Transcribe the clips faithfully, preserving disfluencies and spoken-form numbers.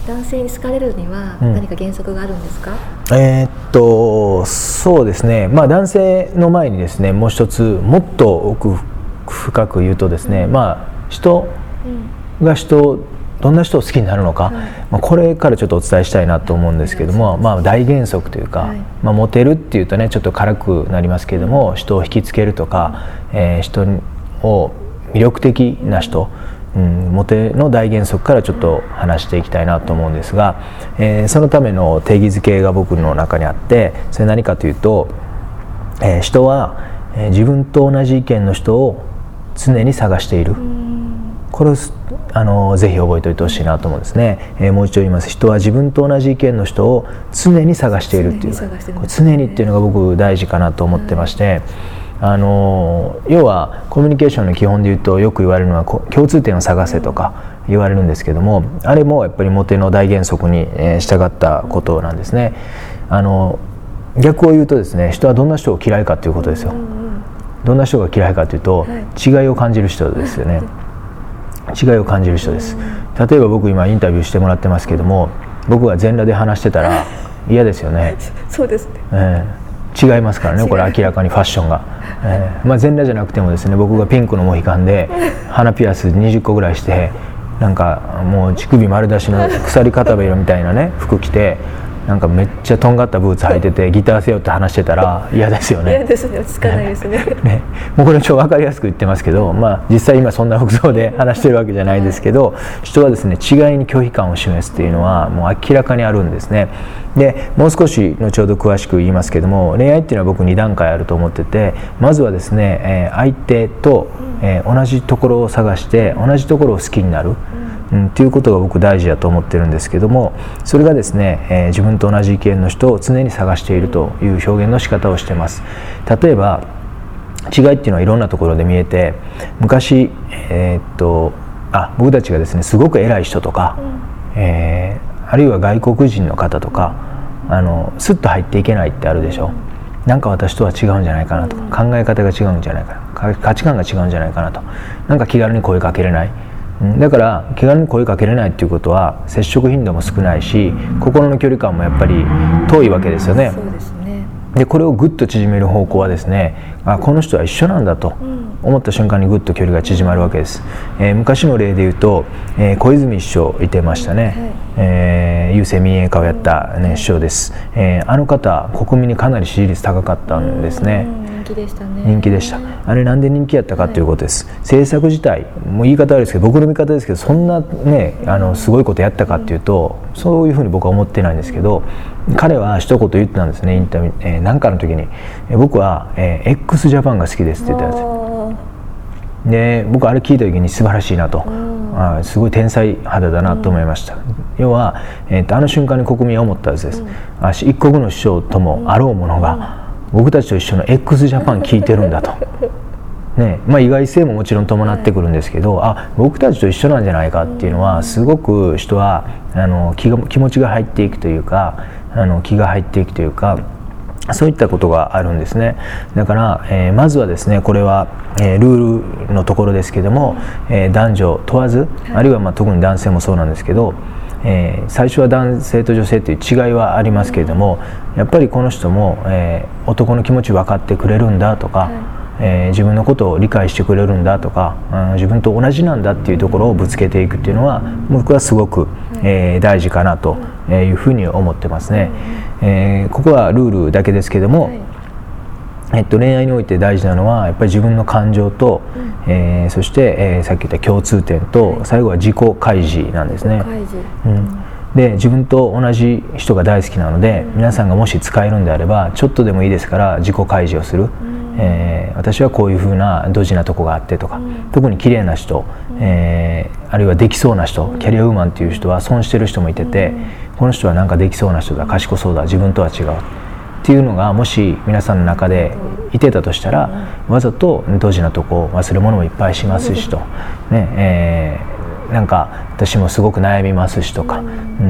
男性に好かれるには何か原則があるんですか？ うん、えー、っとそうですね、まあ、男性の前にですねもう一つもっと奥深く言うとですね、うん、まあ人が人をどんな人を好きになるのか、はい、まあ、これからちょっとお伝えしたいなと思うんですけども、まあ、大原則というか、はい、まあ、モテるっていうとねちょっと軽くなりますけれども、人を引きつけるとか、えー、人を魅力的な人、うん、モテの大原則からちょっと話していきたいなと思うんですが、えー、そのための定義づけが僕の中にあって、それ何かというと、えー、人は、えー、自分と同じ意見の人を常に探している。これをあのぜひ覚えておいてほしいなと思うんですね、えー、もう一度言います。人は自分と同じ意見の人を常に探しているっていう、常に、ね、常にっていうのが僕大事かなと思ってまして、はい、あの要はコミュニケーションの基本で言うとよく言われるのは共通点を探せとか言われるんですけども、あれもやっぱりモテの大原則に従ったことなんですね。あの逆を言うとですね、人はどんな人を嫌いかということですよ。どんな人が嫌いかというと、はい、違いを感じる人ですよね。違いを感じる人です。例えば僕今インタビューしてもらってますけども、僕が全裸で話してたら嫌ですよね。 そうですね、 えー、違いますからね、これ明らかにファッションが、えーまあ、全裸じゃなくてもですね、僕がピンクのモヒカンで鼻ピアスにじゅっこぐらいして、なんかもう乳首丸出しの鎖片べ色みたいなね服着て、なんかめっちゃとんがったブーツ履いててギター背負って話してたら嫌ですよね。 嫌ですね、落ち着かないですね。 ね、もうこれ超分かりやすく言ってますけど、まあ、実際今そんな服装で話してるわけじゃないですけど、人はですね違いに拒否感を示すというのはもう明らかにあるんですね。でもう少し後ほど詳しく言いますけども、恋愛っていうのは僕に段階あると思ってて、まずはですね、えー、相手と、えー、同じところを探して同じところを好きになる、うん、っていうことが僕大事だと思ってるんですけども、それがですね、えー、自分と同じ意見の人を常に探しているという表現の仕方をしてます。例えば違いっていうのはいろんなところで見えて、昔、えー、っとあ僕たちがですねすごく偉い人とか、うん、えー、あるいは外国人の方とか、あのスッと入っていけないってあるでしょ。なんか私とは違うんじゃないかなとか、考え方が違うんじゃないかな、価値観が違うんじゃないかなと、なんか気軽に声かけれない。だから気軽に声かけれないっていうことは接触頻度も少ないし、心の距離感もやっぱり遠いわけですよね。 そうですね。 でこれをぐっと縮める方向はですね、あこの人は一緒なんだと思った瞬間にぐっと距離が縮まるわけです。えー、昔の例で言うと、えー、小泉首相いてましたね、はい、えー、郵政民営化をやった、ね、首相です。えー、あの方国民にかなり支持率高かったんですね。 人気でしたね。 人気でした。あれなんで人気やったかということです、はい、政策自体もう言い方悪いですけど、僕の見方ですけど、そんなねあのすごいことやったかっていうと、そういうふうに僕は思ってないんですけど、彼は一言言ってたんですね、インタビュー、えー、なんかの時に、えー、僕は、えー、x ジャパンが好きですって言ったんですよ。で僕あれ聞いた時に素晴らしいなと、あすごい天才肌だなと思いました。うん、要は、えー、とあの瞬間に国民は思ったはずです。うん、あ一国の首相ともあろうものが、うん、僕たちと一緒の x ジャパン聞いてるんだと。ねまあ、意外性ももちろん伴ってくるんですけど、はい、あ僕たちと一緒なんじゃないかっていうのは、すごく人はあの 気が気持ちが入っていくというか、あの気が入っていくというか、そういったことがあるんですね。だから、えー、まずはですね、これは、えー、ルールのところですけども、えー、男女問わず、あるいはまあ特に男性もそうなんですけど、えー、最初は男性と女性という違いはありますけれども、やっぱりこの人も、えー、男の気持ち分かってくれるんだとか、はい、えー、自分のことを理解してくれるんだとか、うん、自分と同じなんだっていうところをぶつけていくっていうのは、僕はすごく、えー、大事かなというふうに思ってますね。えー、ここはルールだけですけども、はい、えっと、恋愛において大事なのはやっぱり自分の感情と、うん、えー、そして、えー、さっき言った共通点と、はい、最後は自己開示なんですね。うん、で自分と同じ人が大好きなので、うん、皆さんがもし使えるんであればちょっとでもいいですから自己開示をする。うん、えー、私はこういうふうなドジなとこがあってとか、うん、特に綺麗な人、うん、えー、あるいはできそうな人、うん、キャリアウーマンっていう人は損してる人もいてて、うん、この人はなんかできそうな人だ、賢そうだ、自分とは違うっていうのがもし皆さんの中でいてたとしたら、うん、わざとドジなとこ忘れ物もいっぱいしますしと、ねえー、なんか私もすごく悩みますしとか、うん、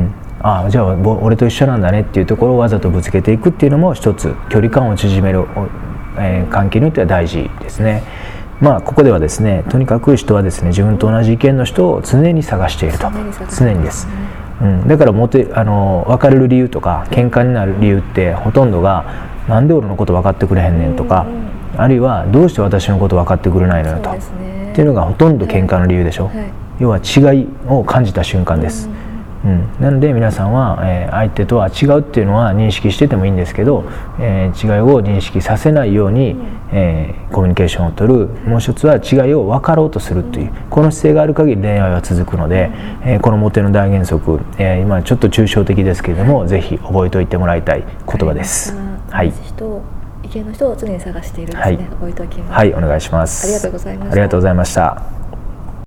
ああじゃあ俺と一緒なんだねっていうところをわざとぶつけていくっていうのも一つ距離感を縮める、えー、関係によっては大事ですね。まあここではですね、とにかく人はですね、自分と同じ意見の人を常に探していると。常にです。 うん、だからモテあの別れる理由とか喧嘩になる理由ってほとんどがなんで俺のこと分かってくれへんねんとか、うん、あるいはどうして私のこと分かってくれないのよと、ね、っていうのがほとんど喧嘩の理由でしょ、はいはい、要は違いを感じた瞬間です、うんうん、なので皆さんは、えー、相手とは違うっていうのは認識しててもいいんですけど、えー、違いを認識させないように、うんえー、コミュニケーションを取る。もう一つは違いを分かろうとするという、この姿勢がある限り恋愛は続くので、えー、このモテの大原則、えー、今ちょっと抽象的ですけれどもぜひ覚えておいてもらいたい言葉です。はい、 意見の人を常に探しているんですね、はい、覚えておきます。 はい、お願いします。 ありがとうございました。 ありがとうございました。